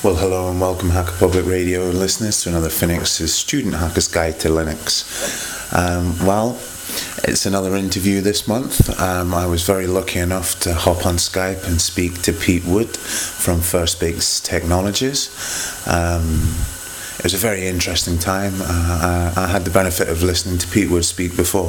Well, hello and welcome, Hacker Public Radio listeners, to another Phoenix's Student Hacker's Guide to Linux. It's another interview this month. I was very lucky enough to hop on Skype and speak to Pete Wood from First Base Technologies. It was a very interesting time. I had the benefit of listening to Pete Wood speak before,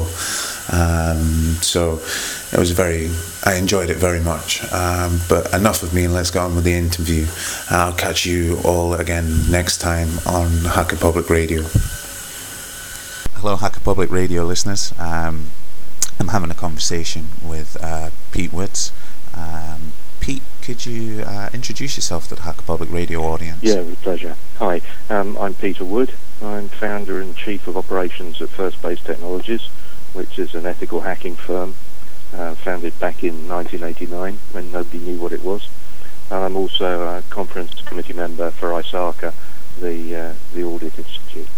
so I enjoyed it very much. But enough of me, let's get on with the interview. I'll catch you all again next time on Hacker Public Radio. Hello, Hacker Public Radio listeners. I'm having a conversation with Pete Woods. Pete, could you introduce yourself to the Hacker Public Radio audience? Yeah, with pleasure. Hi, I'm Peter Wood. I'm founder and chief of operations at First Base Technologies, which is an ethical hacking firm founded back in 1989 when nobody knew what it was. And I'm also a conference committee member for ISACA, the Audit Institute.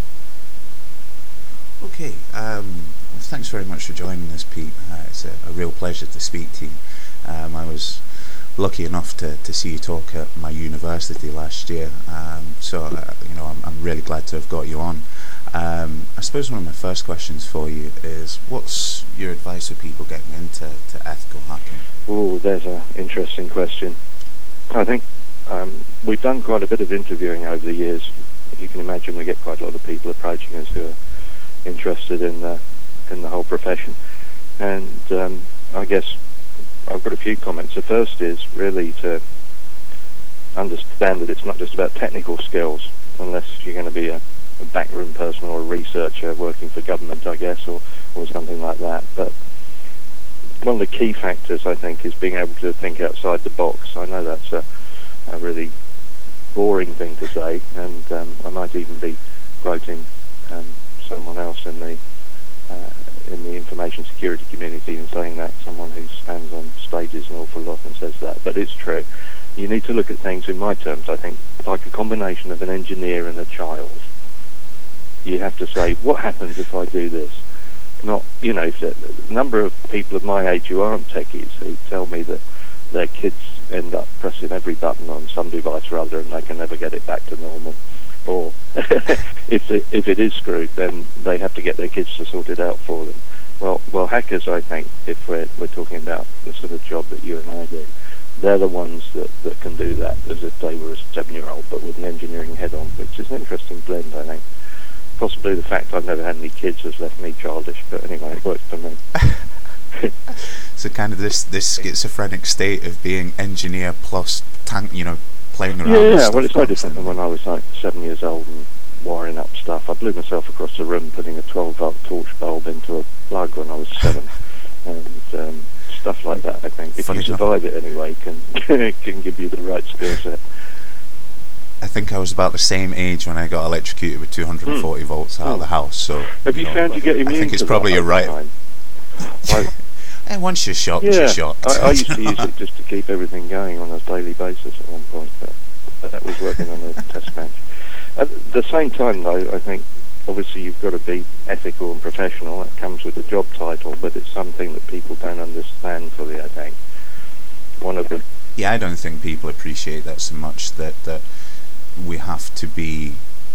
Okay, thanks very much for joining us, Pete. It's a real pleasure to speak to you. I was lucky enough to see you talk at my university last year, so I'm really glad to have got you on. I suppose one of my first questions for you is, what's your advice for people getting into ethical hacking? Oh, there's an interesting question. I think we've done quite a bit of interviewing over the years. You can imagine we get quite a lot of people approaching us who are interested in the whole profession, and I guess I've got a few comments. The first is really to understand that it's not just about technical skills, unless you're going to be a backroom person or a researcher working for government, I guess, or something like that. But one of the key factors, I think, is being able to think outside the box. I know that's a really boring thing to say, and I might even be quoting someone else in the information security community and saying that, someone who stands on stages an awful lot and says that, but it's true. You need to look at things, in my terms, I think, like a combination of an engineer and a child. You have to say, what happens if I do this? Not, if the number of people of my age who aren't techies who tell me that their kids end up pressing every button on some device or other and they can never get it back to normal. Or if it is screwed, then they have to get their kids to sort it out for them. Well, hackers, I think, if we're talking about the sort of job that you and I do, they're the ones that can do that as if they were a 7-year-old, but with an engineering head-on, which is an interesting blend, I think. Possibly the fact I've never had any kids has left me childish, but anyway, it works for me. So kind of this schizophrenic state of being engineer plus playing around. Yeah, well, it's no different than when I was like 7 years old and wiring up stuff. I blew myself across the room putting a 12-volt torch bulb into a plug when I was 7, and stuff like that. I think if you survive it anyway, can give you the right skill set. I think I was about the same age when I got electrocuted with 240 volts out of the house. So have you found you get immune? I think it's probably you're right. And once you're shocked, you're shocked. I used to use it just to keep everything going on a daily basis at one point, but that was working on a test bench. At the same time, though, I think obviously you've got to be ethical and professional. That comes with the job title, but it's something that people don't understand fully, I think. Yeah, I don't think people appreciate that so much, that we have to be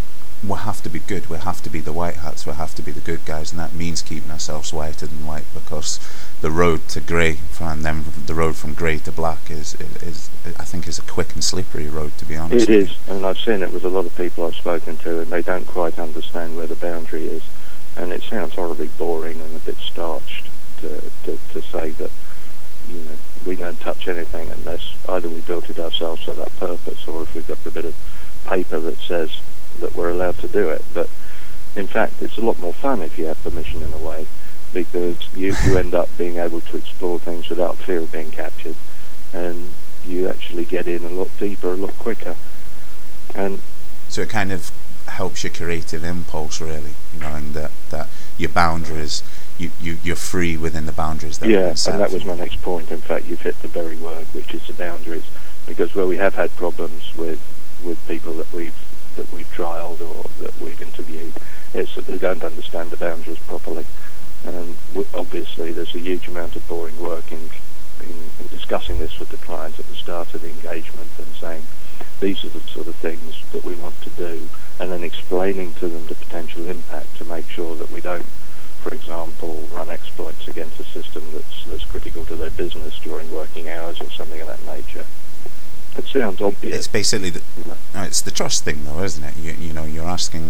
good, we have to be the white hats, we have to be the good guys, and that means keeping ourselves whiter than white, because the road to grey and then the road from grey to black is I think is a quick and slippery road, to be honest. It is, and I've seen it with a lot of people I've spoken to, and they don't quite understand where the boundary is, and it sounds horribly boring and a bit starched to say that we don't touch anything unless either we built it ourselves for that purpose, or if we've got a bit of paper that says that we're allowed to do it. But in fact, it's a lot more fun if you have permission, in a way, because you end up being able to explore things without fear of being captured, and you actually get in a lot deeper, a lot quicker. And so it kind of helps your creative impulse, really, and that your boundaries, you're free within the boundaries that and that was my next point. In fact, you've hit the very word, which is the boundaries, because where we have had problems with people that we've trialed or that we've interviewed, it's that they don't understand the boundaries properly, and obviously there's a huge amount of boring work in discussing this with the client at the start of the engagement and saying, these are the sort of things that we want to do, and then explaining to them the potential impact to make sure that we don't, for example, run exploits against a system that's critical to their business during working hours or something of that nature. It sounds obvious. It's basically it's the trust thing, though, isn't it? You're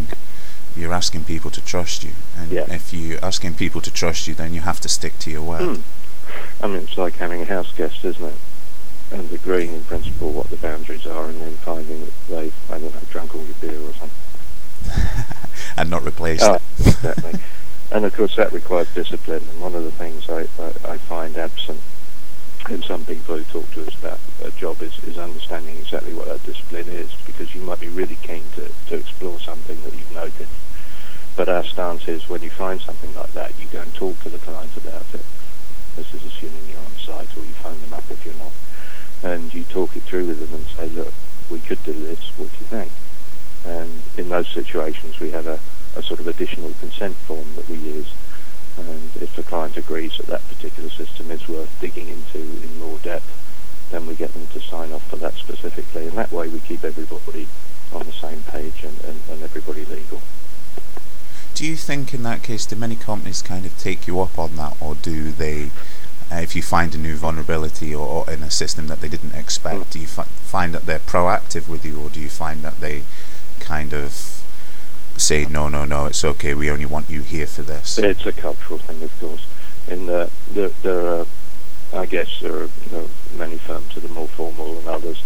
asking people to trust you, and if you're asking people to trust you, then you have to stick to your word. I mean, it's like having a house guest, isn't it? And agreeing in principle what the boundaries are, and then finding that they've, I don't know, drunk all your beer or something. And not replaced it. Exactly. And of course that requires discipline, and one of the things I find absent in some people who talk to us about a job is understanding exactly what that discipline is, because you might be really keen to explore something that you've noticed. But our stance is, when you find something like that, you go and talk to the client about it. This is assuming you're on site, or you phone them up if you're not. And you talk it through with them and say, look, we could do this, what do you think? And in those situations we have a sort of additional consent form that we use, and if the client agrees that that particular system is worth digging into in more depth, then we get them to sign off for that specifically, and that way we keep everybody on the same page and everybody legal. Do you think in that case, do many companies kind of take you up on that, or do they, if you find a new vulnerability or in a system that they didn't expect, do you find that they're proactive with you, or do you find that they kind of say, no, it's okay, we only want you here for this? It's a cultural thing, of course. There are, I guess, there are many firms that are more formal than others.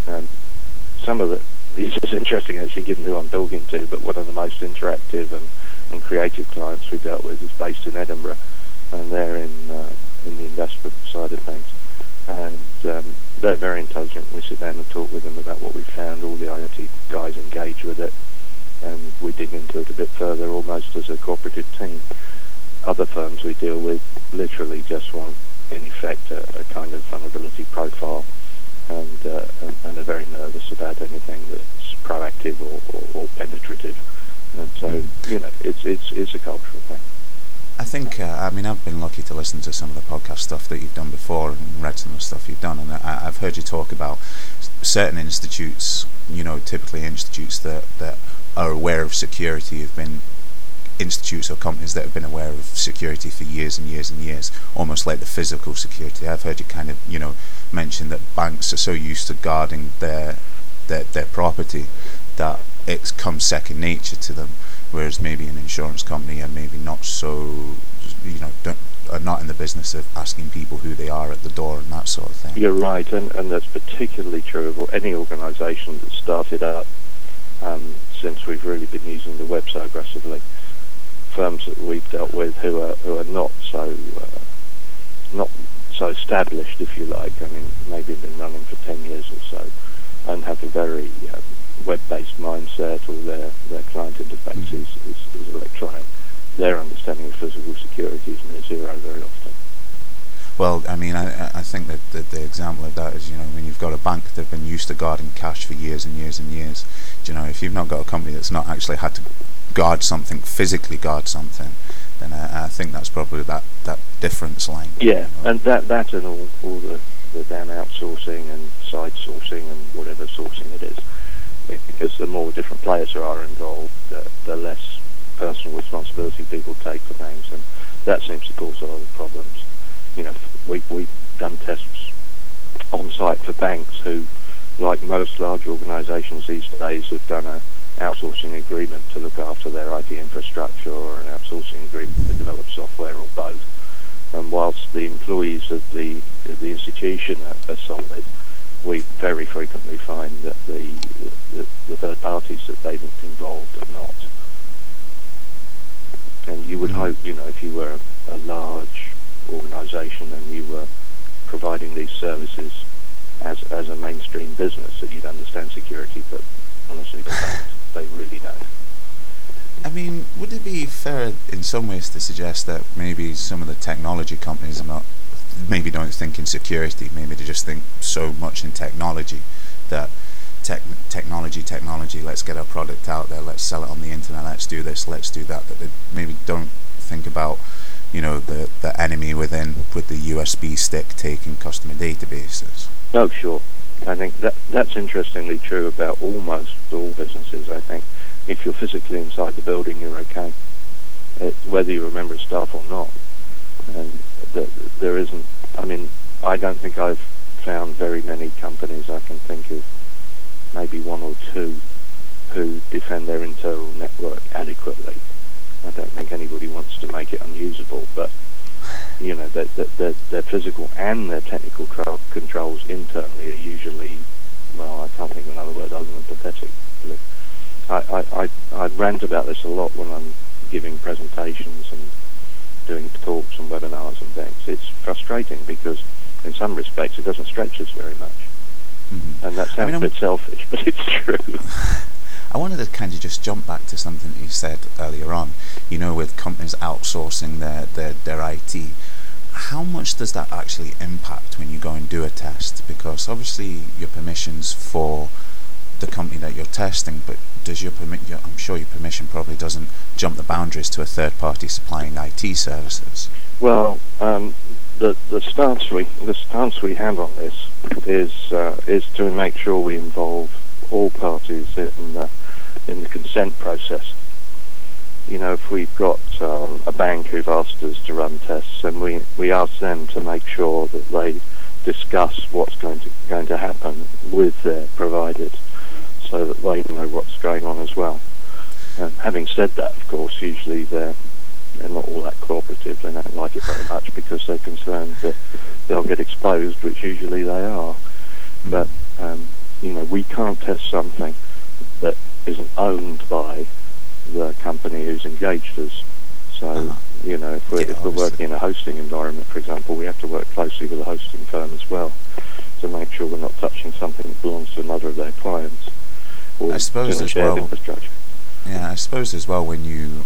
Some of it's interesting actually, given who I'm talking to, but one of the most interactive and creative clients we dealt with is based in Edinburgh, and they're in the investment side of things. And they're very intelligent. We sit down and talk with them about what we found. All the IoT guys engage with it, and we dig into it a bit further, almost as a cooperative team. Other firms we deal with literally just want, in effect, a kind of vulnerability profile, and are very nervous about anything that's proactive or penetrative. And so, it's a cultural thing. I think, I've been lucky to listen to some of the podcast stuff that you've done before and read some of the stuff you've done, and I've heard you talk about certain institutes, typically institutes that are aware of security have been institutes or companies that have been aware of security for years and years and years, almost like the physical security. I've heard you kind of, mention that banks are so used to guarding their property that it comes second nature to them, whereas maybe an insurance company are maybe not so, are not in the business of asking people who they are at the door and that sort of thing. You're right, and that's particularly true of any organisation that started up since we've really been using the web so aggressively. Firms that we've dealt with who are not so established, if you like. I mean, maybe been running for 10 years or so, and have a very web-based mindset, or their client interface is electronic. Their understanding of physical security is near zero very often. Well, I think that the example of that is, when you've got a bank that have been used to guarding cash for years and years and years, if you've not got a company that's not actually had to guard something, physically guard something, then I think that's probably that difference line. Yeah, and that and all the damn outsourcing and side sourcing and whatever sourcing it is, because the more different players there are involved, the less personal responsibility people take for things, and that seems to cause a lot of problems. We've done tests on site for banks who, like most large organisations these days, have done an outsourcing agreement to look after their IT infrastructure, or an outsourcing agreement to develop software, or both. And whilst the employees of the institution are solid, we very frequently find that the third parties that they've involved are not. And you would hope, if you were a large organisation and you were providing these services as a mainstream business, that you'd understand security, but honestly they don't. They really don't. Would it be fair in some ways to suggest that maybe some of the technology companies maybe don't think in security, maybe they just think so much in technology that technology, let's get our product out there, let's sell it on the internet, let's do this, let's do that they maybe don't think about, the enemy within with the USB stick taking customer databases. Oh, sure. I think that's interestingly true about almost all businesses. I think if you're physically inside the building, you're okay, whether you're a member of staff or not. And there isn't. I mean, I don't think I've found very many companies. I can think of maybe one or two who defend their internal network adequately. I don't think anybody wants to make it unusable, but their physical and their technical controls internally are usually, well, I can't think of another word other than pathetic. I rant about this a lot when I'm giving presentations and doing talks and webinars and things. It's frustrating because in some respects it doesn't stretch us very much. Mm-hmm. And that sounds a bit selfish, but it's true. I wanted to kind of just jump back to something that you said earlier on, with companies outsourcing their IT. How much does that actually impact when you go and do a test? Because obviously your permission's for the company that you're testing, but does I'm sure your permission probably doesn't jump the boundaries to a third party supplying IT services. Well, the stance we have on this is to make sure we involve all parties in the consent process. If we've got a bank who've asked us to run tests, and we ask them to make sure that they discuss what's going to happen with their providers, so that they know what's going on as well. Having said that, of course, usually they're not all that cooperative. They don't like it very much because they're concerned that they'll get exposed, which usually they are. But we can't test something that isn't owned by the company who's engaged us. So, if we're working in a hosting environment, for example, we have to work closely with a hosting firm as well to make sure we're not touching something that belongs to another of their clients. Or I suppose as well. Infrastructure. Yeah, I suppose as well when you,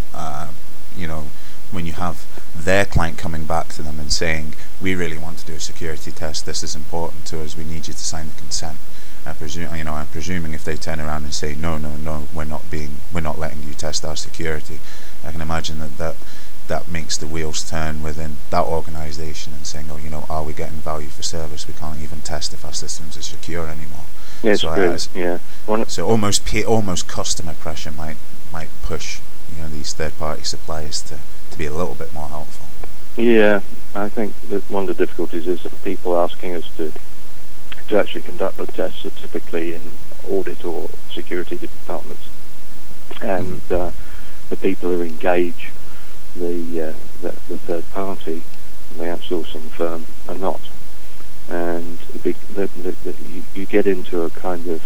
when you have their client coming back to them and saying, we really want to do a security test, this is important to us, we need you to sign the consent. I'm presuming if they turn around and say, no, we're not letting you test our security, I can imagine that makes the wheels turn within that organisation and saying, are we getting value for service? We can't even test if our systems are secure anymore. Yes, yeah. So almost customer pressure might push these third-party suppliers to be a little bit more helpful. Yeah, I think that one of the difficulties is that people asking us to actually conduct the tests are typically in audit or security departments, and the people who engage the third party, the outsourcing firm, are not. And you get into a kind of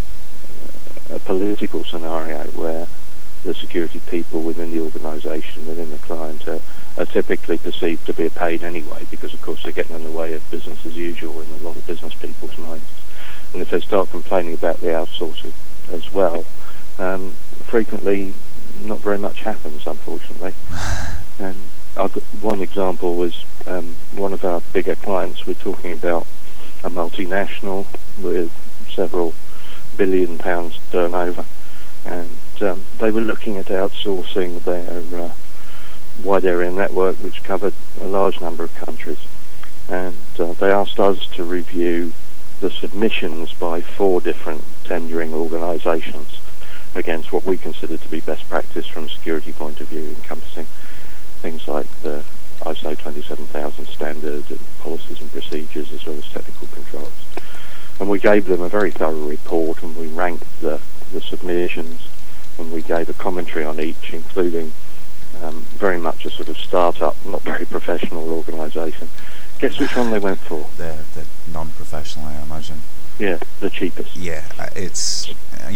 a political scenario where the security people within the organisation, within the client, are typically perceived to be a pain anyway, because of course they're getting in the way of business as usual in a lot of business people's minds. And if they start complaining about the outsourcing as well, frequently not very much happens, unfortunately. And one example was one of our bigger clients. We're talking about a multinational with several £billion turnover, and they were looking at outsourcing their wide area network, which covered a large number of countries. And they asked us to review the submissions by 4 different tendering organisations against what we consider to be best practice from a security point of view, encompassing things like the ISO 27000 standard and policies and procedures, as well as technical controls. And we gave them a very thorough report, and we ranked the submissions, and we gave a commentary on each, including very much a sort of start-up, not very professional organisation. Guess which one they went for? The non-professional, I imagine. Yeah, the cheapest. Yeah, it's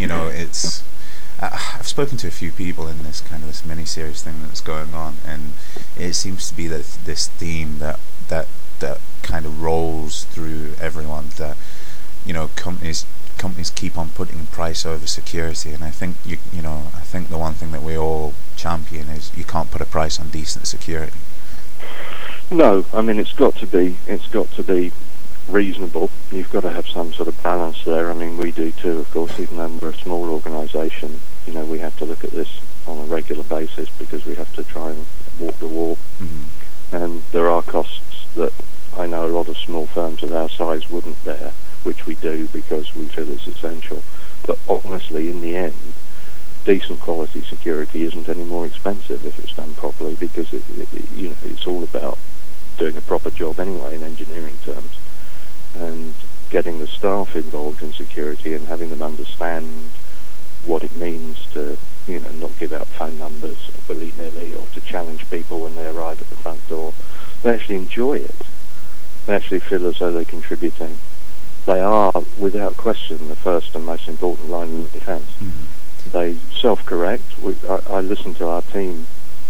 I've spoken to a few people in this mini-series thing that's going on, and it seems to be that this theme that kind of rolls through everyone, that companies keep on putting price over security. And I think I think the one thing that we all champion is you can't put a price on decent security. No, I mean it's got to be reasonable. You've got to have some sort of balance there. I mean, we do too, of course, even though we're a small organisation. We have to look at this on a regular basis because we have to try and walk the walk. Mm-hmm. And there are costs that I know a lot of small firms of our size wouldn't bear, which we do because we feel it's essential. But honestly, in the end, decent quality security isn't any more expensive if it's done properly, because it's all about doing a proper job anyway in engineering terms, and getting the staff involved in security and having them understand what it means to not give out phone numbers willy-nilly, or to challenge people when they arrive at the front door. They actually enjoy it. They actually feel as though they're contributing. They are, without question, the first and most important line of defence. Mm-hmm. They self-correct. I listen to our team,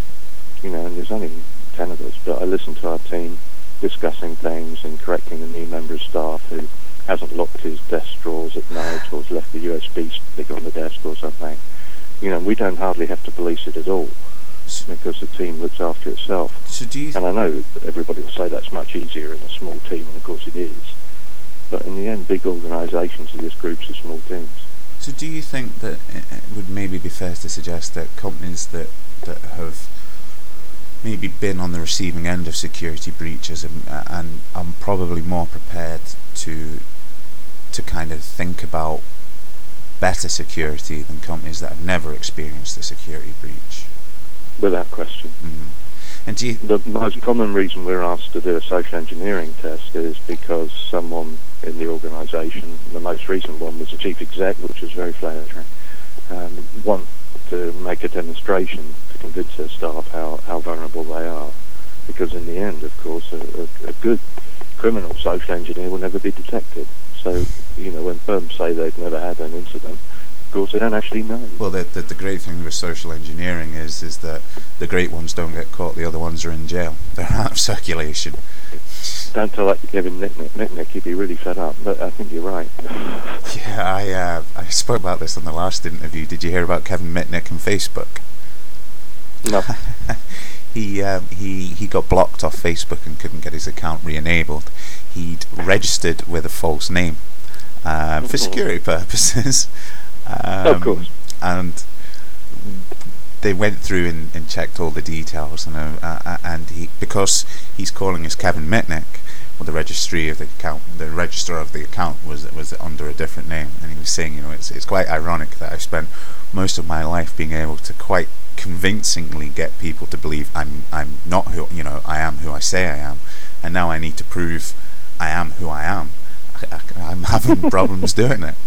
and there's only 10 of us, but I listen to our team discussing things and correcting a new member of staff who hasn't locked his desk drawers at night, or has left the USB stick on the desk or something. We don't hardly have to police it at all, because the team looks after itself. So and I know everybody will say that's much easier in a small team, and of course it is. But in the end, big organisations are just groups of small teams. So do you think that it would maybe be fair to suggest that companies that have maybe been on the receiving end of security breaches and are probably more prepared to kind of think about better security than companies that have never experienced a security breach? Without question. Mm-hmm. And the most common reason we're asked to do a social engineering test is because someone in the organisation, the most recent one was the chief exec, which was very flattering, want to make a demonstration to convince their staff how vulnerable they are. Because in the end, of course, a good criminal social engineer will never be detected. So, when firms say they've never had an incident, of course they don't actually know. Well, the great thing with social engineering is that the great ones don't get caught, the other ones are in jail. They're out of circulation. Don't tell that to Kevin Mitnick, he'd be really fed up, but I think you're right. Yeah, I spoke about this on the last interview. Did you hear about Kevin Mitnick and Facebook? No. He got blocked off Facebook and couldn't get his account re-enabled. He'd registered with a false name for security purposes. Of course. And they went through and checked all the details, and because he's calling as Kevin Mitnick, well, the registrar of the account was under a different name, and he was saying, it's quite ironic that I've spent most of my life being able to quite convincingly get people to believe I'm not who I am who I say I am, and now I need to prove I am who I am. I'm having problems doing it.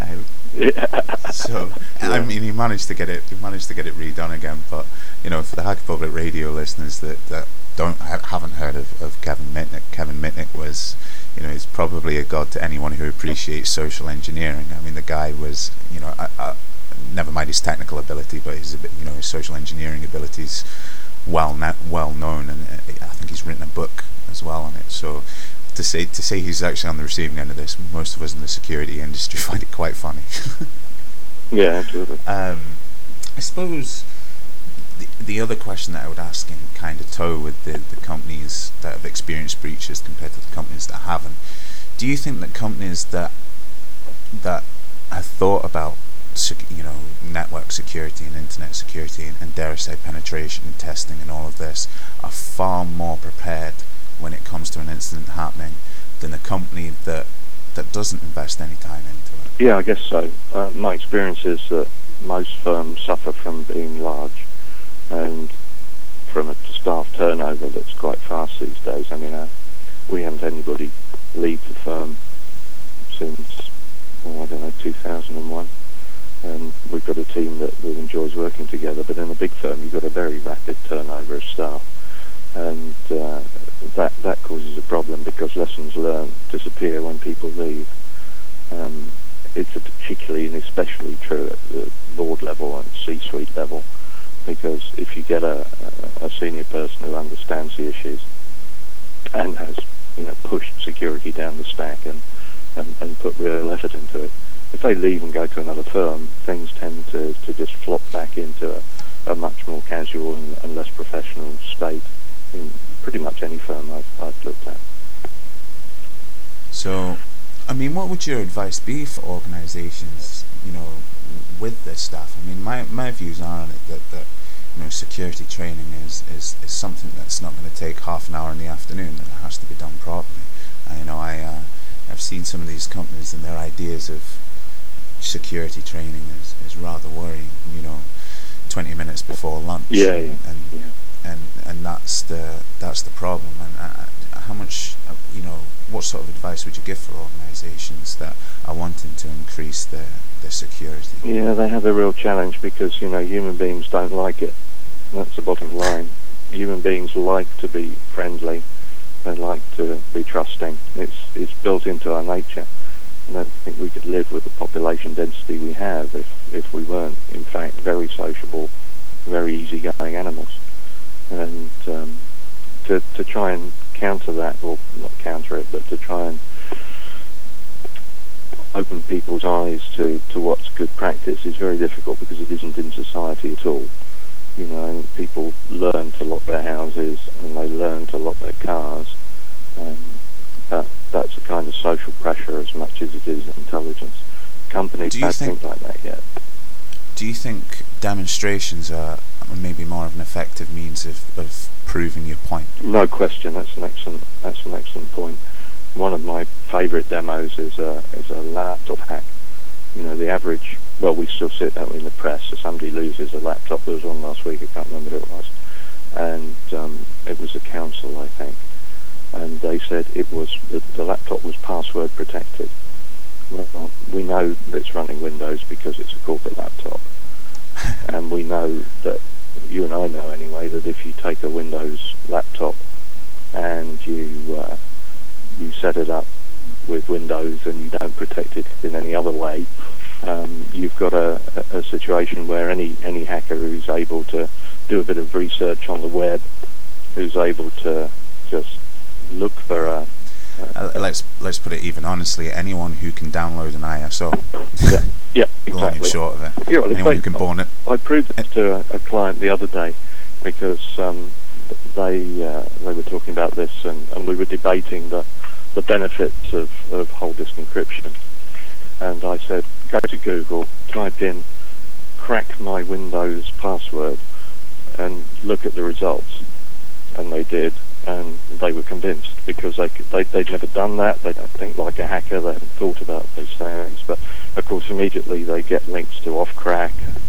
So I mean, he managed to get it redone again. But for the Hacker Public Radio listeners that haven't heard of Kevin Mitnick was, he's probably a god to anyone who appreciates social engineering. I mean, the guy was, never mind his technical ability, but his social engineering abilities well known, and I think he's written a book as well on it. So to say he's actually on the receiving end of this, most of us in the security industry find it quite funny. Yeah, absolutely. I suppose the other question that I would ask in kind of tow with the companies that have experienced breaches compared to the companies that haven't, do you think that companies that have thought about network security and internet security and dare I say penetration testing and all of this are far more prepared when it comes to an incident happening than a company that doesn't invest any time into it? Yeah, I guess so. My experience is that most firms suffer from being large and from a staff turnover that's quite fast these days. I mean, we haven't had anybody leave the firm since 2001. And we've got a team that enjoys working together, but in a big firm you've got a very rapid turnover of staff, and that causes a problem because lessons learned disappear when people leave. It's particularly and especially true at the board level and C-suite level, because if you get a senior person who understands the issues and has pushed security down the stack and put real effort into it, if they leave and go to another firm, things tend to just flop back into a much more casual and less professional state in pretty much any firm I've looked at. So, I mean, what would your advice be for organisations, with this stuff? I mean, my views are on it that security training is something that's not going to take half an hour in the afternoon, that it has to be done properly. I've seen some of these companies and their ideas of security training is rather worrying. 20 minutes before lunch. And that's the problem. And how much, what sort of advice would you give for organisations that are wanting to increase their security? Yeah, they have a real challenge because human beings don't like it. That's the bottom line. Human beings like to be friendly. They like to be trusting. It's built into our nature. And I don't think we could live with the population density we have if we weren't, in fact, very sociable, very easygoing animals. And to try and counter that, or not counter it, but to try and open people's eyes to what's good practice is very difficult because it isn't in society at all. People learn to lock their houses and they learn to lock their cars. That's a kind of social pressure as much as it is intelligence. Companies don't think like that yet. Do you think demonstrations are maybe more of an effective means of proving your point? No question. That's an excellent point. One of my favourite demos is a laptop hack. The average. Well, we still see it that way in the press. So somebody loses a laptop. There was one last week. I can't remember who it was, and it was a council, I think. And they said it was the laptop was password protected. Well, we know that it's running Windows because it's a corporate laptop, and we know that, you and I know anyway, that if you take a Windows laptop and you set it up with Windows and you don't protect it in any other way, you've got a situation where any hacker who's able to do a bit of research on the web, who's able to just look for let's put it even honestly, anyone who can download an ISO. Yeah, exactly. Long and short of it. Yeah, well, anyone who can born it. I proved it to a client the other day because they were talking about this and we were debating the benefits of whole disk encryption. And I said, go to Google, type in crack my Windows password and look at the results. And they did. And they were convinced because they'd never done that. They don't think like a hacker. They haven't thought about those things. But of course, immediately they get links to Offcrack,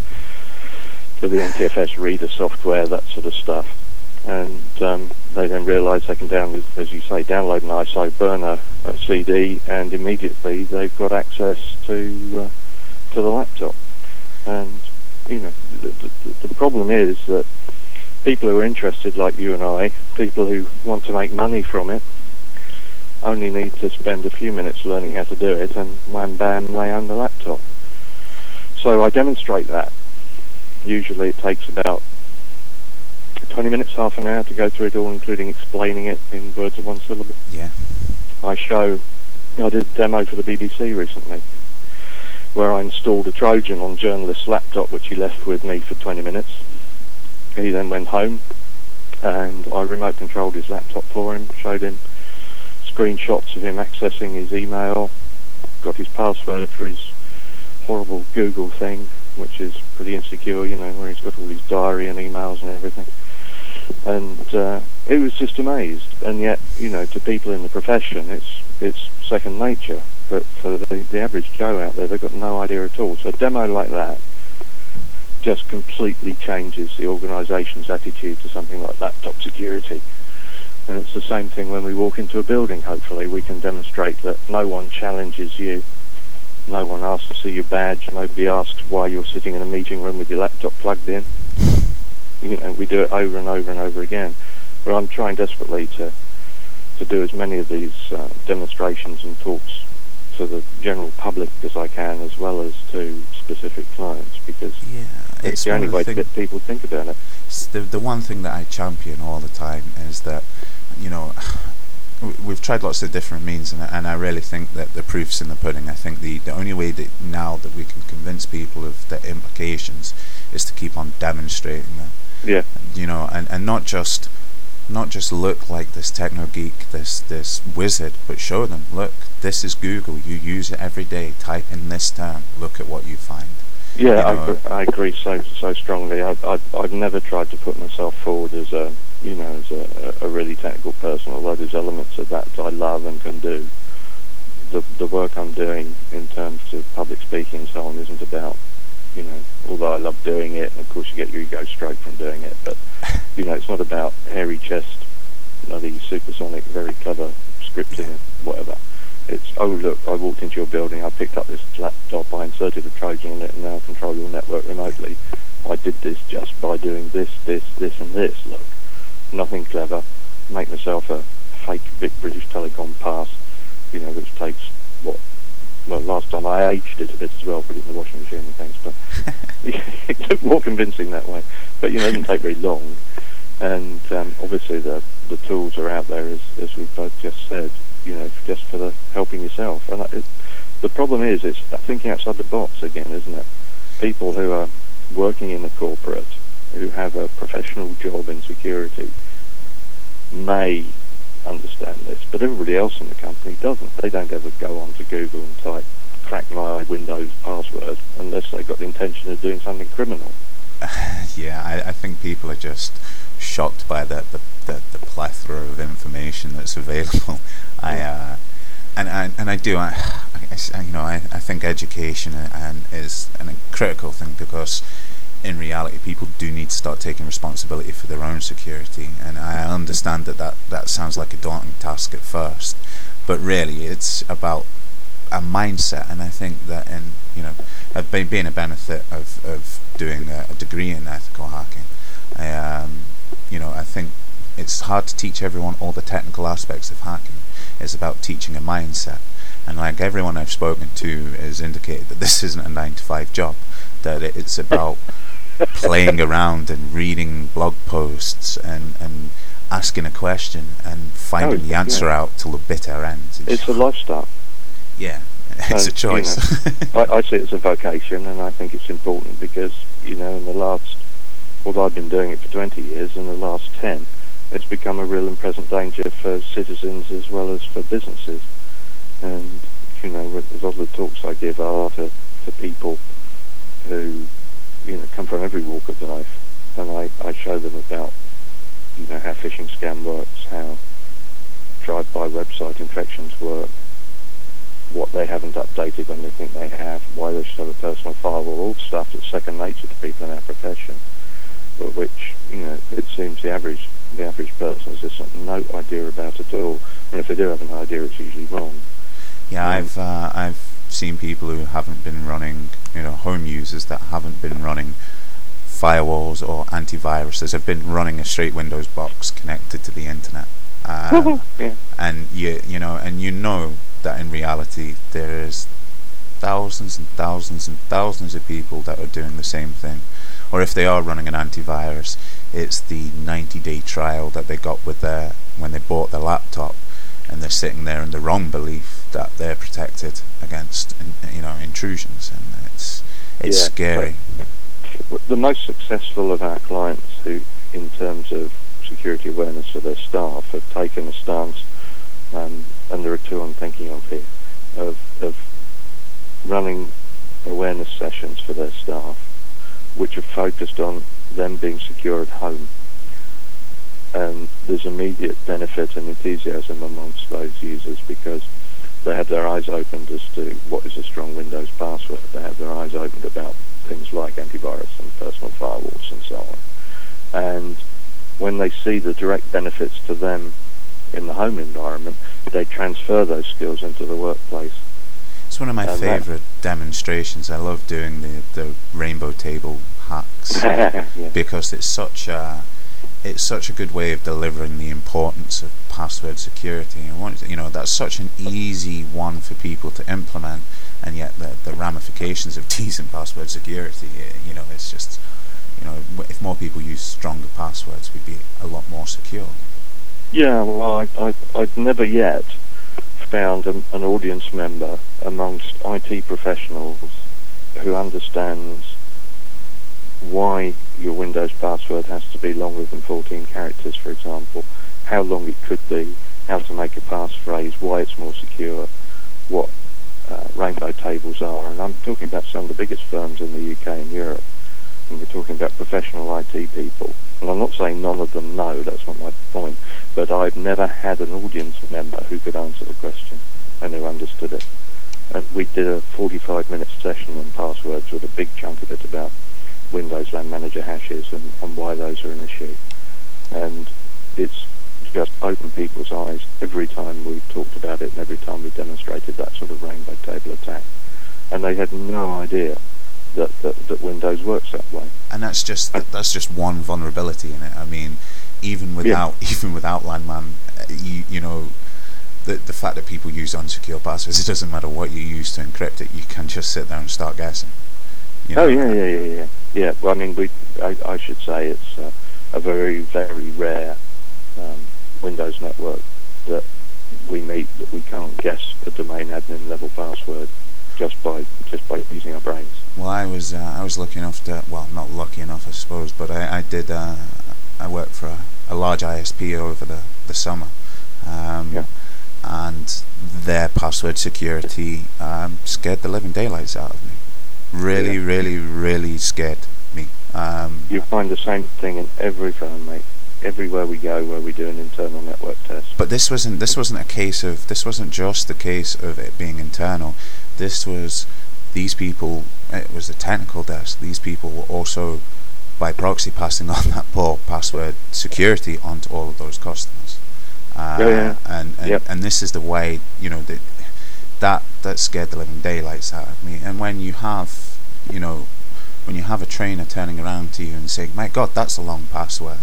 to the NTFS reader software, that sort of stuff. And they then realise they can download, as you say, download an ISO, burn a CD, and immediately they've got access to the laptop. And the problem is that people who are interested, like you and I, people who want to make money from it, only need to spend a few minutes learning how to do it, and wham bam, they own the laptop. So I demonstrate that. Usually it takes about 20 minutes, half an hour to go through it all, including explaining it in words of one syllable. Yeah. I did a demo for the BBC recently, where I installed a Trojan on a journalist's laptop, which he left with me for 20 minutes. He then went home and I remote controlled his laptop for him, showed him screenshots of him accessing his email, got his password for his horrible Google thing, which is pretty insecure, where he's got all his diary and emails and everything. And he was just amazed. And yet, to people in the profession, it's second nature. But for the average Joe out there, they've got no idea at all. So a demo like that just completely changes the organisation's attitude to something like laptop security. And it's the same thing when we walk into a building. Hopefully we can demonstrate that no one challenges you, no one asks to see your badge, nobody asks why you're sitting in a meeting room with your laptop plugged in. We do it over and over and over again. But I'm trying desperately to do as many of these demonstrations and talks to the general public as I can, as well as to specific clients, because it's the only way to get people to think about it. The one thing that I champion all the time is that, we've tried lots of different means, and I really think that the proof's in the pudding. I think the only way that now that we can convince people of the implications is to keep on demonstrating them. Yeah. And not just look like this techno geek, this wizard, but show them, look, this is Google, you use it every day, type in this term, look at what you find. Yeah, I agree so strongly. I've never tried to put myself forward as a really technical person, although there's elements of that I love and can do. The work I'm doing in terms of public speaking and so on isn't about, although I love doing it, and of course you get your ego stroke from doing it, but it's not about hairy chest, bloody supersonic, very clever scripting and whatever. It's, oh look, I walked into your building, I picked up this laptop, I inserted a Trojan on it, and now I control your network remotely. I did this just by doing this and this. Look, nothing clever. Make myself a fake Vic British Telecom pass, which takes last time I aged it a bit as well, put it in the washing machine and things, but it looked more convincing that way. But it doesn't take very long, and obviously the tools are out there, as we've both just said, just for the helping yourself. And the problem is, it's thinking outside the box again, isn't it? People who are working in the corporate, who have a professional job in security, may understand this, but everybody else in the company doesn't. They don't ever go on to Google and type "crack my Windows password" unless they've got the intention of doing something criminal. Yeah, I think people are just shocked by the plethora of information that's available. I think education is a critical thing, because in reality people do need to start taking responsibility for their own security, and I understand that sounds like a daunting task at first, but really it's about a mindset. And I think that being a benefit of doing a degree in ethical hacking, I think it's hard to teach everyone all the technical aspects of hacking. It's about teaching a mindset, and like everyone I've spoken to has indicated that this isn't a 9-to-5 job, that it's about playing around and reading blog posts and asking a question and finding the answer out till the bitter end. It's a lifestyle. Yeah, it's a choice. I see it as a vocation, and I think it's important because, although I've been doing it for 20 years, in the last 10, it's become a real and present danger for citizens as well as for businesses. And, a lot of the talks I give are to people who, come from every walk of life, and I show them about, how phishing scam works, how drive-by website infections work, what they haven't updated when they think they have, why they should have a personal firewall, all stuff that's second nature to people in our profession, but which, it seems the average person has just no idea about at all, and if they do have an idea, it's usually wrong. Yeah, I've seen people who haven't been running, home users that haven't been running firewalls or antiviruses, have been running a straight Windows box connected to the internet, and you know that in reality there is thousands and thousands and thousands of people that are doing the same thing. Or if they are running an antivirus, it's the 90-day trial that they got when they bought their laptop, and they're sitting there in the wrong belief that they're protected against intrusions, and it's scary. The most successful of our clients, who in terms of security awareness for their staff, have taken a stance, and there are two I'm thinking of here, of running awareness sessions for their staff, which are focused on them being secure at home. And there's immediate benefit and enthusiasm amongst those users because they have their eyes opened as to what is a strong Windows password. They have their eyes opened about things like antivirus and personal firewalls and so on. And when they see the direct benefits to them in the home environment, they transfer those skills into the workplace. It's one of my favourite demonstrations. I love doing the rainbow table hacks because it's such a good way of delivering the importance of password security. And that's such an easy one for people to implement, and yet the ramifications of teasing password security, it's just, if more people use stronger passwords, we'd be a lot more secure. Yeah, well, I've never yet found an audience member amongst IT professionals who understands why your Windows password has to be longer than 14 characters, for example, how long it could be, how to make a passphrase, why it's more secure, what rainbow rainbow tables are, and I'm talking about some of the biggest firms in the UK and Europe, and we're talking about professional IT people. And I'm not saying none of them know, that's not my point, but I've never had an audience member who could answer the question and who understood it. And we did a 45-minute session on passwords with a big chunk of it about Windows LAN Manager hashes and why those are an issue. And it's just opened people's eyes every time we've talked about it and every time we've demonstrated that sort of rainbow table attack. And they had no idea that Windows works that way. And that's just one vulnerability in it. I mean, even without LAN-Man, you know, the fact that people use unsecure passwords, it doesn't matter what you use to encrypt it, you can just sit there and start guessing. You know? Oh yeah. Well, I mean, I should say it's a very, very rare Windows network that we meet that we can't guess a domain admin level password just by using our brains. Well, I was lucky enough to, well, not lucky enough, I suppose, but I worked for a large ISP over the summer, and their password security scared the living daylights out of me. Really scared me. You find the same thing in every firm, mate. Everywhere we go where we do an internal network test. But this wasn't just the case of it being internal. This was these people. It was a technical desk. These people were also, by proxy, passing on that poor password security onto all of those customers. And this is the way, you know, that scared the living daylights out of me. And when you have a trainer turning around to you and saying, "My God, that's a long password,"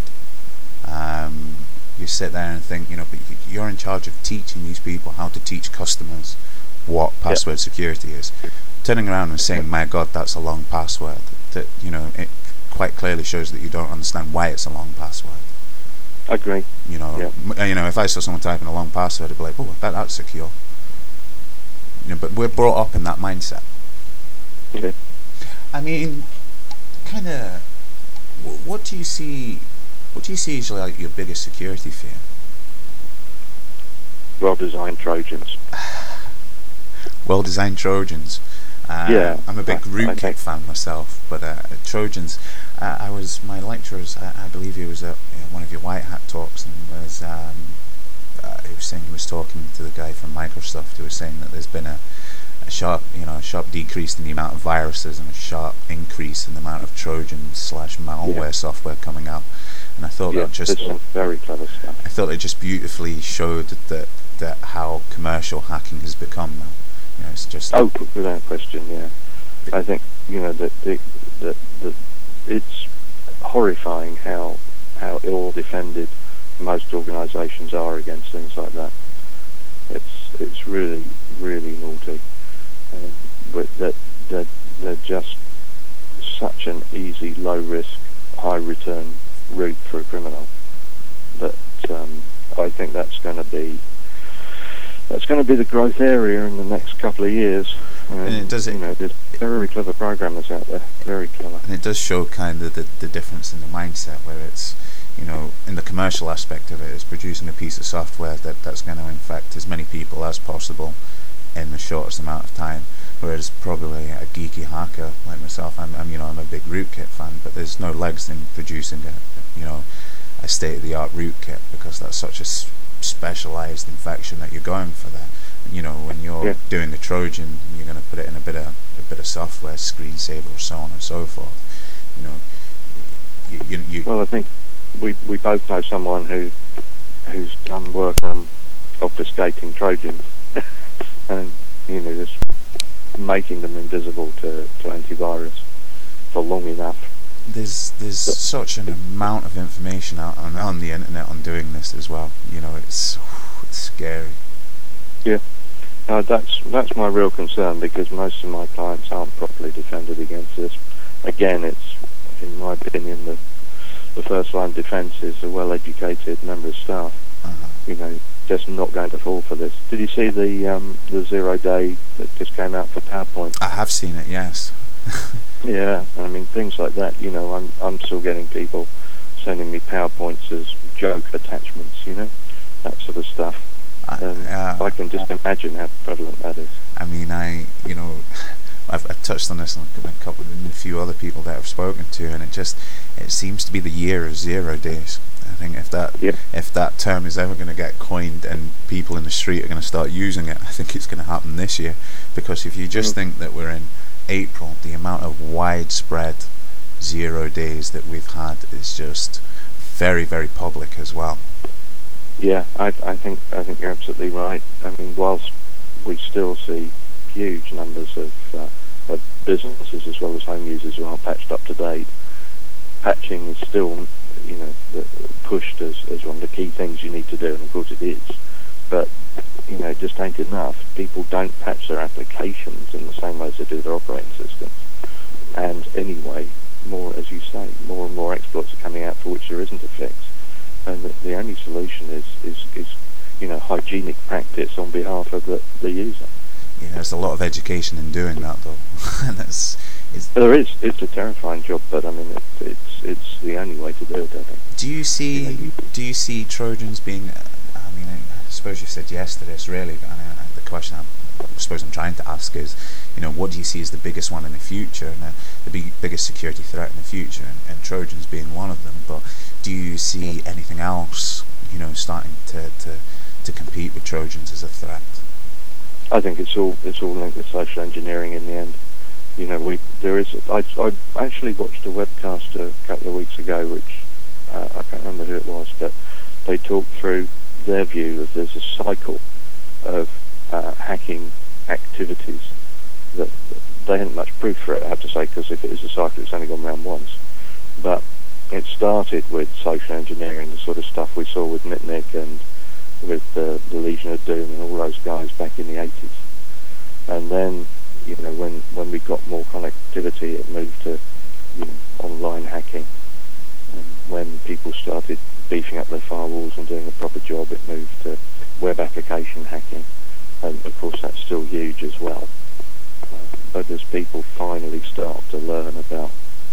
you sit there and think, you know, but you're in charge of teaching these people how to teach customers what password security is. Turning around and saying, "My God, that's a long password," that, you know, it quite clearly shows that you don't understand why it's a long password. I agree. You know, if I saw someone typing a long password, I'd be like, "Oh, I bet that's secure." You know, but we're brought up in that mindset. Okay. I mean, kind of, what do you see as like your biggest security fear? Well-designed Trojans. Well-designed Trojans. I'm a big Rootkit fan myself, but Trojans. My lecturers. I believe he was at one of your White Hat talks, and he was saying he was talking to the guy from Microsoft who was saying that there's been a sharp decrease in the amount of viruses and a sharp increase in the amount of Trojan/malware software coming out. And I thought that just some very clever stuff. I thought it just beautifully showed that how commercial hacking has become now. You know, it's just without question. Yeah, I think, you know, that it's horrifying how ill defended most organisations are against things like that. It's really naughty, but they're just such an easy, low risk, high return route for a criminal that I think that's going to be the growth area in the next couple of years. And it does, you know, there's very clever programmers out there, very clever. And it does show kind of the difference in the mindset, where it's, you know, in the commercial aspect of it, is producing a piece of software that's going to infect as many people as possible in the shortest amount of time. Whereas probably a geeky hacker like myself, I'm a big Rootkit fan, but there's no legs in producing a state-of-the-art Rootkit, because that's such a specialized infection that you're going for there. You know, when you're doing a Trojan, you're going to put it in a bit of software, screensaver, so on and so forth. You know, you. Well, I think we both know someone who's done work on obfuscating Trojans, and, you know, just making them invisible to antivirus for long enough. There's such an amount of information out on the internet on doing this as well. You know, it's scary. Yeah, that's my real concern, because most of my clients aren't properly defended against this. Again, it's, in my opinion, the first line defence is a well-educated member of staff. You know, just not going to fall for this. Did you see the 0 day that just came out for PowerPoint? I have seen it, yes. Yeah, I mean, things like that. You know, I'm still getting people sending me PowerPoints as joke attachments. You know, that sort of stuff. I can just imagine how prevalent that is. I mean, I've touched on this on a few other people that I've spoken to, and it seems to be the year of 0 days. I think if that term is ever going to get coined and people in the street are going to start using it, I think it's going to happen this year. Because if you just think that we're in April, the amount of widespread 0 days that we've had is just very, very public as well. Yeah, I think you're absolutely right. I mean, whilst we still see huge numbers of businesses as well as home users who are patched up to date, patching is still, pushed as one of the key things you need to do, and of course it is. But it just ain't enough. People don't patch their applications in the same way as they do their operating systems. And anyway, as you say, more and more exploits are coming out for which there isn't a fix. And the only solution is hygienic practice on behalf of the user. Yeah, there's a lot of education in doing that, though. And there is. It's a terrifying job, but I mean, it's the only way to do it, I think. Do you see Trojans being? I mean, I suppose you said yes to this, really. But the question I suppose I'm trying to ask is, what do you see as the biggest one in the future, and the biggest security threat in the future, and Trojans being one of them? But do you see anything else, starting to compete with Trojans as a threat? I think it's all linked with social engineering in the end. I actually watched a webcast a couple of weeks ago, which I can't remember who it was, but they talked through their view of there's a cycle of hacking activities that they hadn't much proof for it, I have to say, because if it is a cycle, it's only gone round once. But it started with social engineering, the sort of stuff we saw with Mitnick and with the Legion of Doom and all those guys back in the 80s. And then, when we got more connectivity, it moved to online hacking. And when people started beefing up their firewalls and doing a proper job, it moved to web application hacking. And of course that's still huge as well. But as people finally start to learn about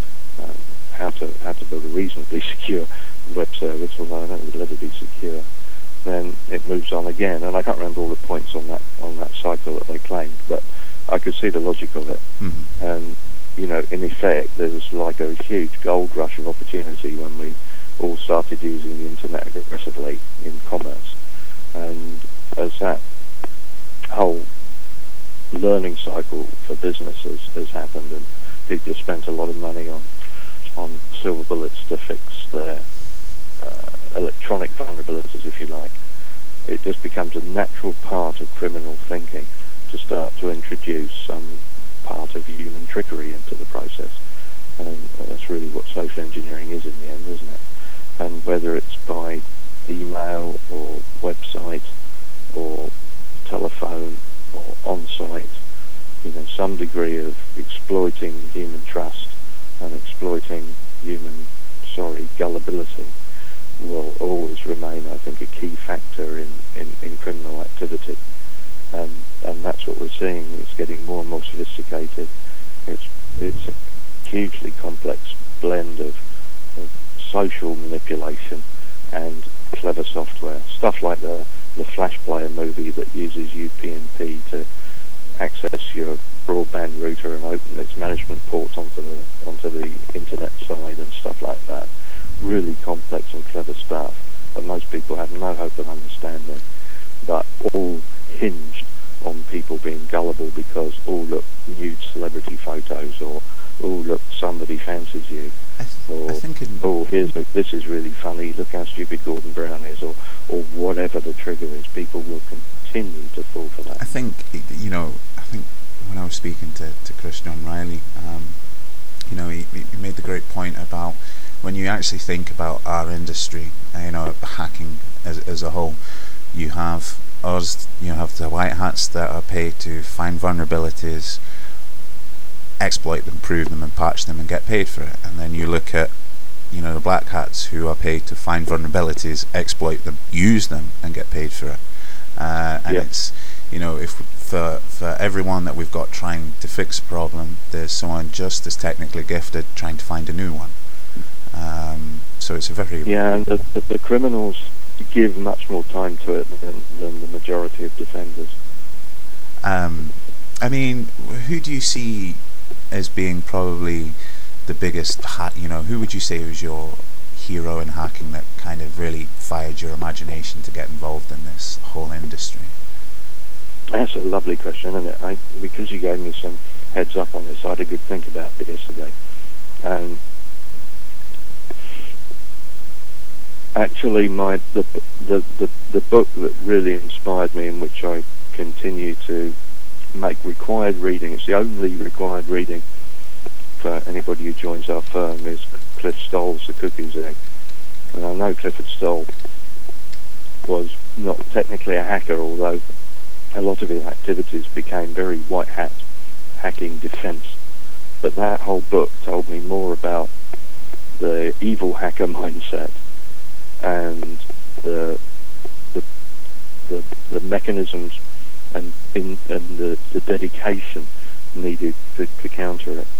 how to build a reasonably secure web service, although I don't think it'll ever be secure, then it moves on again. And I can't remember all the points on that cycle that they claimed, but I could see the logic of it. Mm-hmm. And in effect, there was like a huge gold rush of opportunity when we all started using the internet aggressively in commerce. And as that whole learning cycle for businesses has happened, and people have spent a lot of money on silver bullets to fix their electronic vulnerabilities, if you like, it just becomes a natural part of criminal thinking to start to introduce some part of human trickery into the process. And that's really what social engineering is in the end, isn't it? And whether it's by email or website or telephone or on-site, some degree of exploiting human trust and exploiting human, gullibility will always remain, I think, a key factor in criminal activity. And that's what we're seeing. It's getting more and more sophisticated. It's a hugely complex blend of social manipulation and clever software. Stuff like the Flash Player movie that uses UPnP to access your broadband router and open its management ports onto the internet side and stuff like that. Really complex and clever stuff that most people have no hope of understanding, but all hinged on people being gullible because, look, nude celebrity photos, or look, somebody fancies you, this is really funny, look how stupid Gordon Brown is, or whatever the trigger is. People will continue to fall for that. I think when I was speaking to Chris John Riley, he made the great point about when you actually think about our industry, hacking as a whole, you have us, you have the white hats that are paid to find vulnerabilities, exploit them, prove them and patch them and get paid for it. And then you look at the black hats who are paid to find vulnerabilities, exploit them, use them and get paid for it. It's if for everyone that we've got trying to fix a problem, there's someone just as technically gifted trying to find a new one. So it's a very and the criminals give much more time to it than the majority of defenders. I mean, who do you see as being probably the biggest who would you say was your hero in hacking that kind of really fired your imagination to get involved in this whole industry? That's a lovely question, isn't it? Because you gave me some heads up on this, I had a good think about it yesterday. Actually, the book that really inspired me, in which I continue to make required reading, it's the only required reading for anybody who joins our firm, is Cliff Stoll's The Cuckoo's Egg. And I know Clifford Stoll was not technically a hacker, although a lot of his activities became very white hat hacking defense. But that whole book told me more about the evil hacker mindset and the mechanisms and the dedication needed to counter it.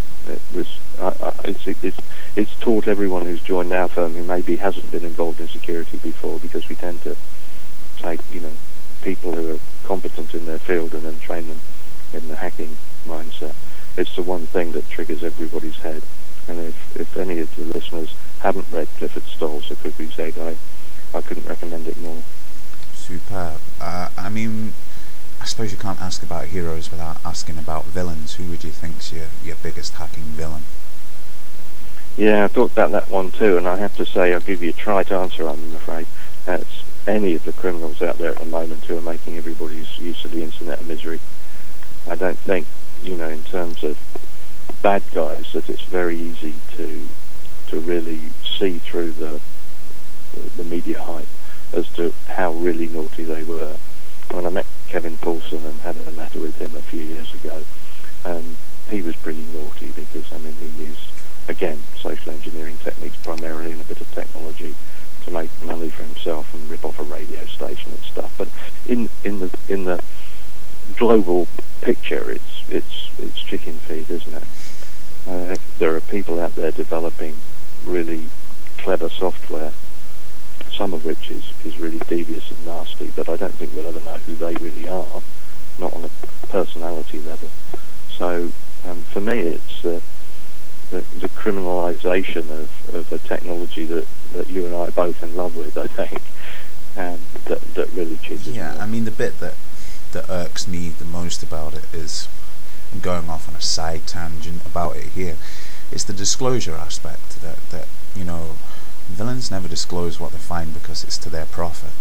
It's taught everyone who's joined our firm who maybe hasn't been involved in security before, because we tend to take people who are competent in their field and then train them in the hacking mindset. It's the one thing that triggers everybody's head. And if any of the listeners haven't read Clifford Stoll's The Cuckoo's Egg, I couldn't recommend it more. Superb. I mean, I suppose you can't ask about heroes without asking about villains. Who would you think's your biggest hacking villain? Yeah, I thought about that one too, and I have to say, I'll give you a trite answer, I'm afraid. It's any of the criminals out there at the moment who are making everybody's use of the internet a misery. I don't think, in terms of bad guys, that it's very easy to really see through the media hype as to how really naughty they were. When I met Kevin Paulson and had a matter with him a few years ago, he was pretty naughty because, he used, again, social engineering techniques primarily and a bit of technology to make money for himself and rip off a radio station and stuff. But in the global picture, it's chicken feed, isn't it? There are people out there developing really clever software, some of which is really devious and nasty, but I don't think we'll ever know who they really are, not on a personality level. So for me, it's the criminalisation of a technology that you and I are both in love with, I think, and that really cheeses me. Yeah, the bit that irks me the most about it is, I'm going off on a side tangent about it here, it's the disclosure aspect that villains never disclose what they find because it's to their profit,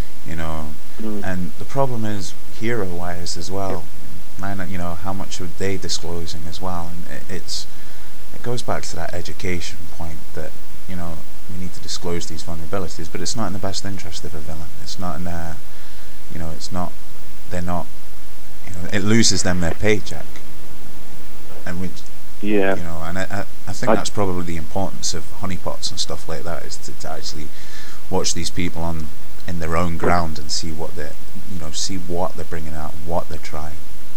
and the problem is hero-wise as well. How much are they disclosing as well? And it goes back to that education point that we need to disclose these vulnerabilities, but it's not in the best interest of a villain. It's not in their, it loses them their paycheck, and which. Yeah. And I think that's probably the importance of honeypots and stuff like that, is to actually watch these people in their own ground and see what see what they're bringing out, what they're trying.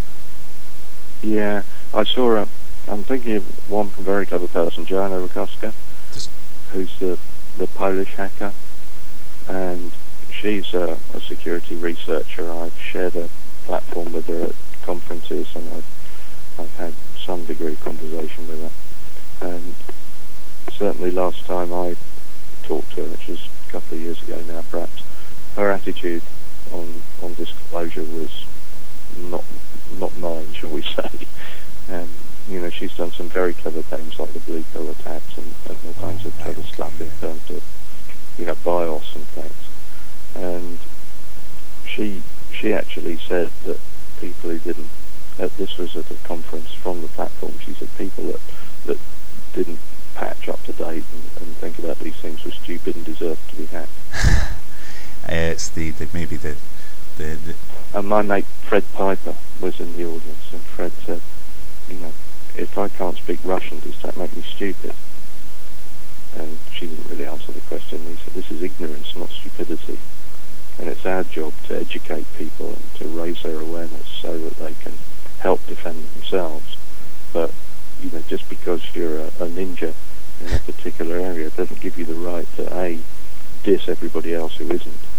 Yeah, I'm thinking of one very clever person, Joanna Rakowska, who's the Polish hacker, and she's a security researcher. I've shared a platform with her at conferences, and I've had some degree of conversation with her. And certainly last time I talked to her, which was a couple of years ago now perhaps, her attitude on disclosure was not mine, shall we say. And she's done some very clever things like the blue pill attacks and all kinds of clever stuff in terms of BIOS and things. And she actually said that people who didn't, this was at a conference from the platform, she said people that didn't patch up to date and think about these things were stupid and deserved to be hacked. It's maybe the and my mate Fred Piper was in the audience, and Fred said, if I can't speak Russian, does that make me stupid? And she didn't really answer the question. He said, this is ignorance, not stupidity. And it's our job to educate people and to raise their awareness so that they can help defend themselves. But, just because you're a ninja in a particular area doesn't give you the right to, diss everybody else who isn't.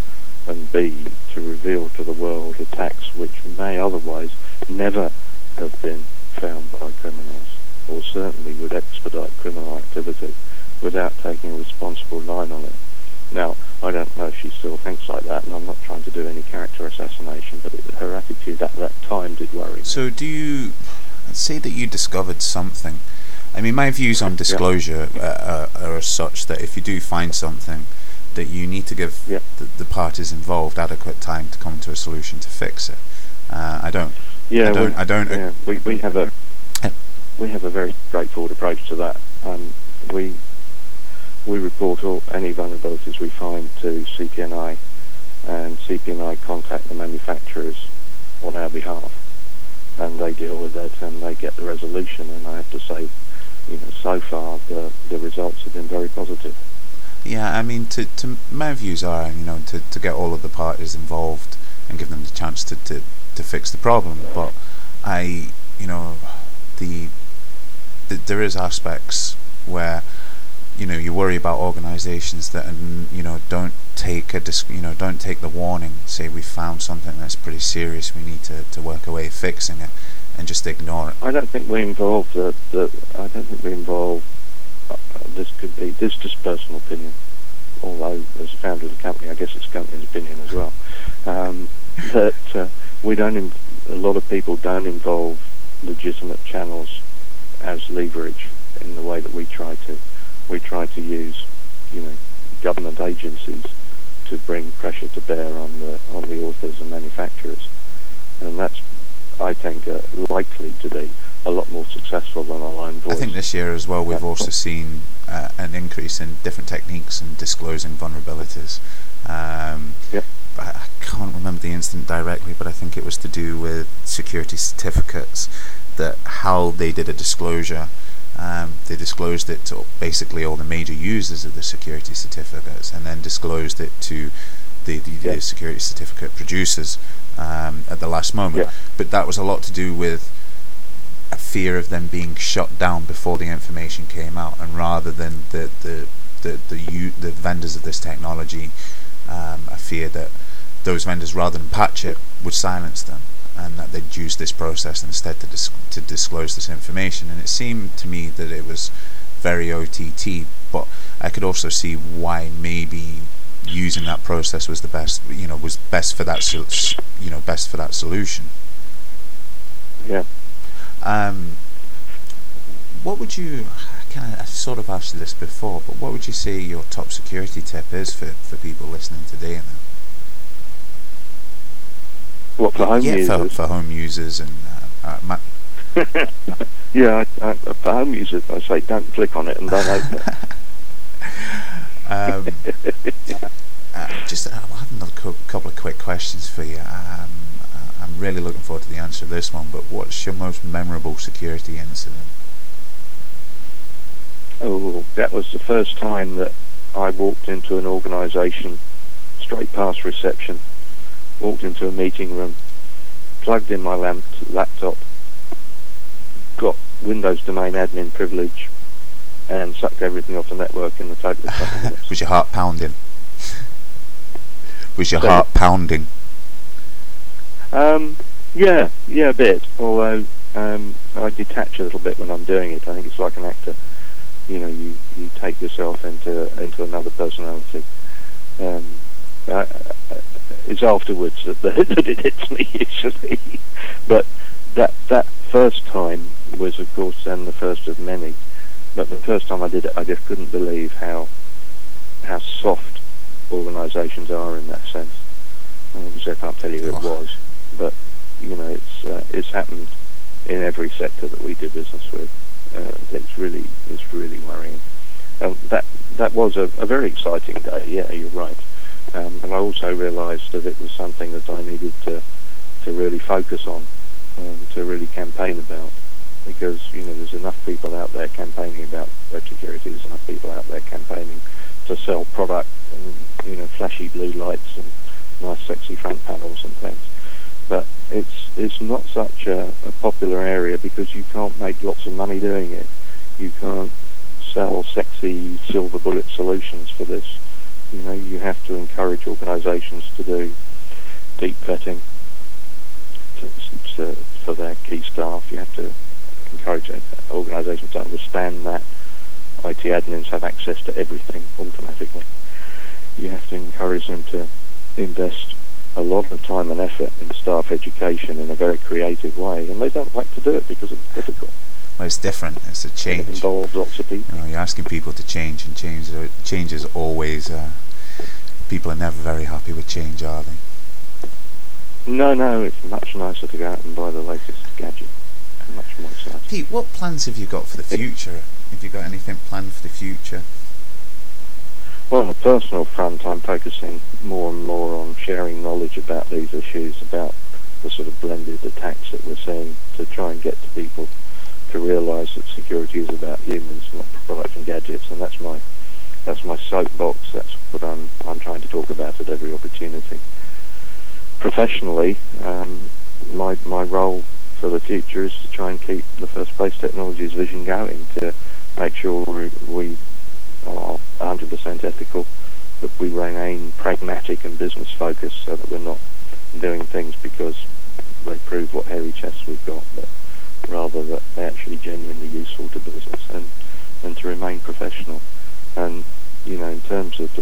and B, to reveal to the world attacks which may otherwise never have been found by criminals, or certainly would expedite criminal activity without taking a responsible line on it. Now, I don't know if she still thinks like that, and I'm not trying to do any character assassination, but her attitude at that time did worry me. So do you say that you discovered something? I mean, my views on disclosure are such that if you do find something, that you need to give the parties involved adequate time to come to a solution to fix it. I don't. We have a very straightforward approach to that. We report any vulnerabilities we find to CP&I, and CP&I contact the manufacturers on our behalf, and they deal with it and they get the resolution. And I have to say, so far the results have been very positive. Yeah, I mean, to my views are, to get all of the parties involved and give them the chance to fix the problem. But there is aspects where you worry about organisations that don't take don't take the warning. Say we found something that's pretty serious, we need to work away fixing it, and just ignore it. I don't think we involve this is just personal opinion. Although as a founder of the company, I guess it's the company's opinion as well. That we don't. A lot of people don't involve legitimate channels as leverage in the way that we try to. We try to use, government agencies to bring pressure to bear on the authors and manufacturers, and that's, I think, likely to be a lot more successful than a lone voice. I think this year as well we've also seen an increase in different techniques in disclosing vulnerabilities. I can't remember the incident directly, but I think it was to do with security certificates, that how they did a disclosure. They disclosed it to basically all the major users of the security certificates, and then disclosed it to the security certificate producers at the last moment. But that was a lot to do with a fear of them being shut down before the information came out, and rather than the vendors of this technology, a fear that those vendors, rather than patch it, would silence them, and that they'd use this process instead to disclose this information. And it seemed to me that it was very OTT, but I could also see why maybe using that process was the best, was best for that, best for that solution. Yeah. What would you? I sort of asked you this before, but what would you say your top security tip is for people listening today? What, for home users? For home users and for home users, I say don't click on it and don't open it. I'll have another couple of quick questions for you. I'm really looking forward to the answer to this one, but what's your most memorable security incident? Oh, that was the first time that I walked into an organisation, straight past reception, walked into a meeting room, plugged in my laptop, got Windows domain admin privilege, and sucked everything off the network in the total of 20 minutes. Was your heart pounding? Heart pounding? Yeah, a bit. Although I detach a little bit when I'm doing it. I think it's like an actor. You take yourself into another personality. It's afterwards that it hits me usually. But that first time was, of course, then the first of many. But the first time I did it, I just couldn't believe how soft organisations are in that sense. Obviously, I can't tell you who it was, but it's happened in every sector that we do business with. It's really worrying. That was a very exciting day. Yeah, you're right. And I also realised that it was something that I needed to really focus on, to really campaign about, because there's enough people out there campaigning about web security. There's enough people out there campaigning to sell product and flashy blue lights and nice sexy front panels and things. But it's not such a popular area because you can't make lots of money doing it. You can't sell sexy silver bullet solutions for this. You know, you have to encourage organisations to do deep vetting for their key staff. You have to encourage organisations to understand that IT admins have access to everything automatically. You have to encourage them to invest a lot of time and effort in staff education in a very creative way, and they don't like to do it because it's difficult. Well, it's different. It's a change. And it involves lots of people. You know, you're asking people to change, and change is always. People are never very happy with change, are they? No, it's much nicer to go out and buy the latest gadget. Much more exciting. Pete, what plans have you got for the future? Have you got anything planned for the future? Well, on the personal front, I'm focusing more and more on sharing knowledge about these issues, about the sort of blended attacks that we're seeing, to try and get to people to realise that security is about humans, not products and gadgets, and that's my soapbox. That's what I'm trying to talk about at every opportunity. Professionally, my role for the future is to try and keep the First Space Technologies vision going, to make sure we are 100% ethical, that we remain pragmatic and business focused, so that we're not doing things because they prove what hairy chests we've got, but rather that they're actually genuinely useful to business, and to remain professional. And, you know, in terms of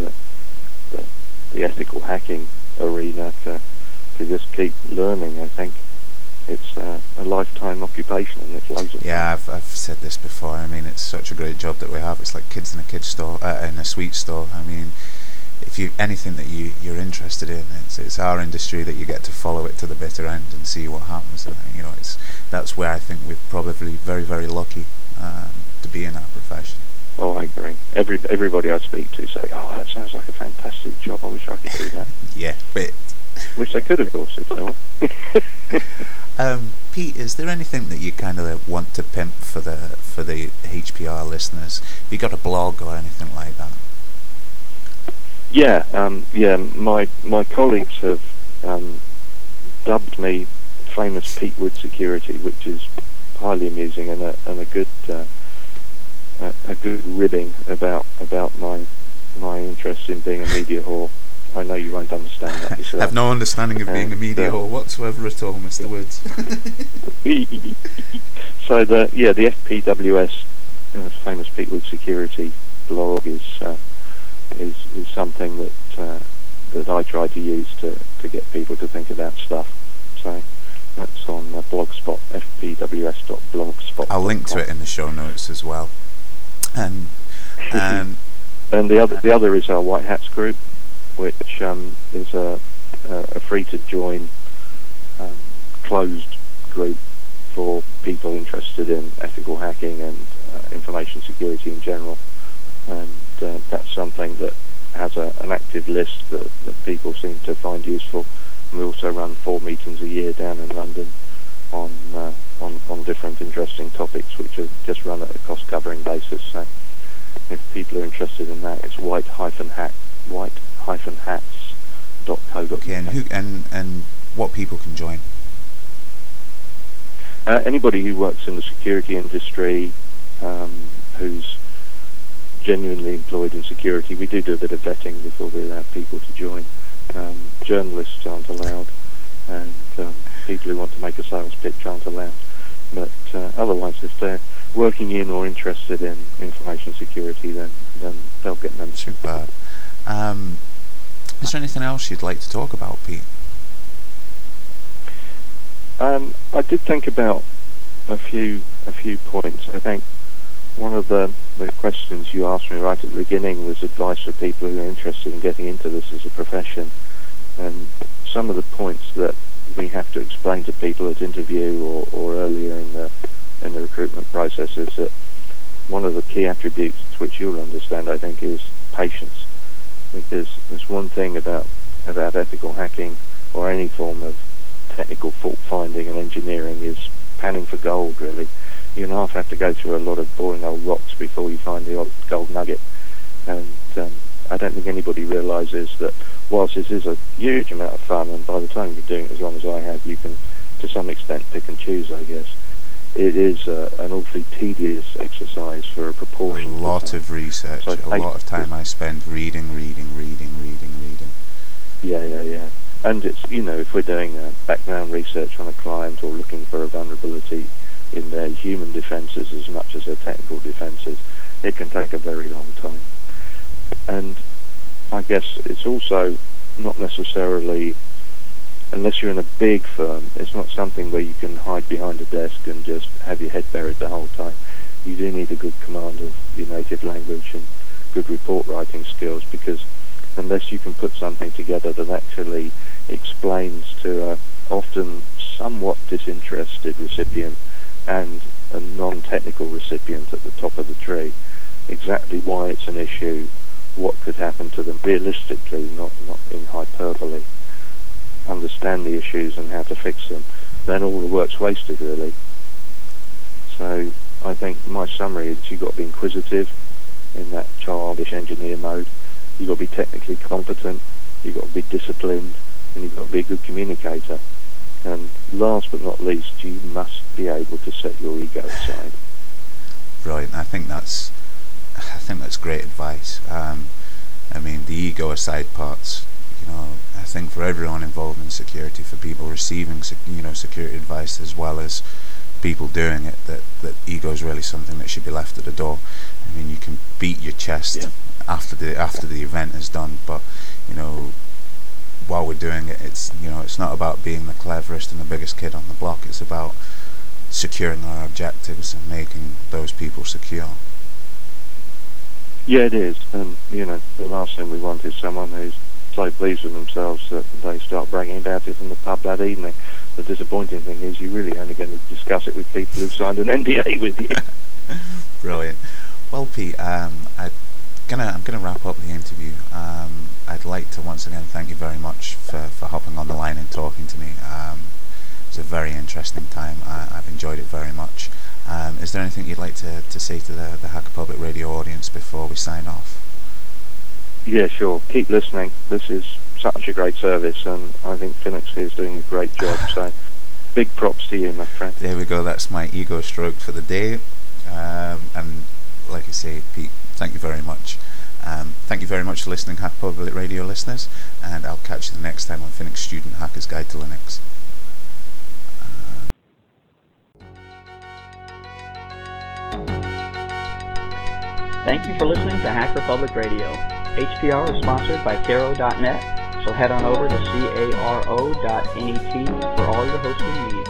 the ethical hacking arena, to just keep learning, I think it's a lifetime occupation, and it's loads of fun. Yeah, I've said this before. I mean, it's such a great job that we have. It's like kids in a in a sweet store. I mean, if you anything that you're interested in, it's our industry that you get to follow it to the bitter end and see what happens. And, you know, that's where I think we're probably very, very lucky to be in our profession. Oh, I agree. Everybody I speak to say, "Oh, that sounds like a fantastic job. I wish I could do that." Yeah, but which they could, of course, if they want. Pete, is there anything that you kind of want to pimp for the HPR listeners? Have you got a blog or anything like that? Yeah. My colleagues have dubbed me Famous Pete Wood Security, which is highly amusing and a good ribbing about my interest in being a media whore. I know you won't understand that yourself. I have no understanding of being a media whore whatsoever at all, Mr. Woods. So the FPWS, Famous Pete Wood Security blog is something that I try to use to get people to think about stuff. So that's on Blogspot, fpws.blogspot. I'll link to it in the show notes as well. And the other is our White Hats group, which is a free to join closed group for people interested in ethical hacking and information security in general, and that's something that has an active list that people seem to find useful. And we also run 4 meetings a year down in London on different interesting topics, which are just run at a cost covering basis. So if people are interested in that, it's white-hats.co.uk. Okay, and what people can join? Anybody who works in the security industry, who's genuinely employed in security. We do a bit of vetting before we allow people to join. Journalists aren't allowed, and people who want to make a sales pitch aren't allowed. But otherwise, if they're working in or interested in information security, then they'll get membership. Superb. Is there anything else you'd like to talk about, Pete? I did think about a few points. I think one of the questions you asked me right at the beginning was advice for people who are interested in getting into this as a profession. And some of the points that we have to explain to people at interview or earlier in the recruitment process is that one of the key attributes which you'll understand, I think, is patience. Because there's one thing about ethical hacking or any form of technical fault finding and engineering is panning for gold, really. You have to go through a lot of boring old rocks before you find the old gold nugget. And I don't think anybody realises that whilst this is a huge amount of fun, and by the time you're doing it as long as I have, you can, to some extent, pick and choose, I guess, it is an awfully tedious exercise for a proportion. A lot of research, a lot of time I spend reading. Yeah. And it's, if we're doing background research on a client or looking for a vulnerability in their human defences as much as their technical defences, it can take a very long time. And I guess it's also not necessarily, unless you're in a big firm, it's not something where you can hide behind a desk and just have your head buried the whole time. You do need a good command of your native language and good report writing skills, because unless you can put something together that actually explains to a often somewhat disinterested recipient and a non-technical recipient at the top of the tree exactly why it's an issue, what could happen to them realistically, not in hyperbole, understand the issues and how to fix them, then all the work's wasted, really. So I think my summary is you've got to be inquisitive in that childish engineer mode, you've got to be technically competent, you've got to be disciplined, and you've got to be a good communicator. And last but not least, you must be able to set your ego aside. Right, I think that's great advice. I mean, the ego aside parts, I think for everyone involved in security, for people receiving security advice as well as people doing it, that ego is really something that should be left at the door. I mean, you can beat your chest after the event is done, but while we're doing it, it's not about being the cleverest and the biggest kid on the block. It's about securing our objectives and making those people secure. Yeah, it is. And the last thing we want is someone who's so pleased with themselves that they start bragging about it in the pub that evening. The disappointing thing is you're really only going to discuss it with people who've signed an NDA with you. Brilliant. Well, Pete, I'm gonna wrap up the interview. I'd like to once again thank you very much for hopping on the line and talking to me. It was a very interesting time. I've enjoyed it very much. Is there anything you'd like to say to the Hacker Public Radio audience before we sign off? Yeah, sure. Keep listening. This is such a great service, and I think Phoenix is doing a great job. So, big props to you, my friend. There we go. That's my ego stroked for the day. And like I say, Pete, thank you very much. Thank you very much for listening, Hacker Public Radio listeners, and I'll catch you the next time on Phoenix Student Hacker's Guide to Linux. Thank you for listening to Hacker Public Radio. HPR is sponsored by Caro.net, so head on over to caro.net for all your hosting needs.